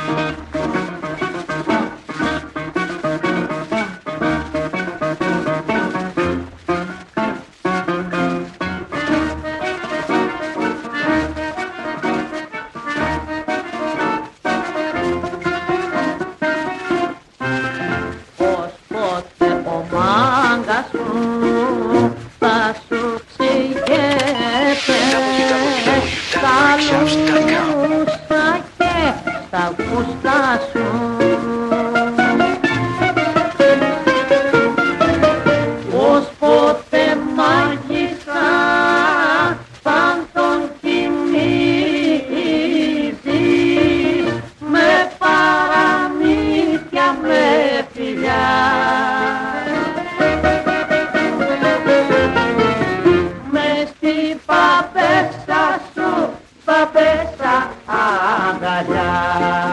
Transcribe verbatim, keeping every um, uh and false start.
στα φούστα σου. Ως ποτέ μάγισσα σαν τον θυμίζεις, με παραμύθια, με φιλιά. Μες στην παπέσσα σου, παπέσσα αγκαλιά.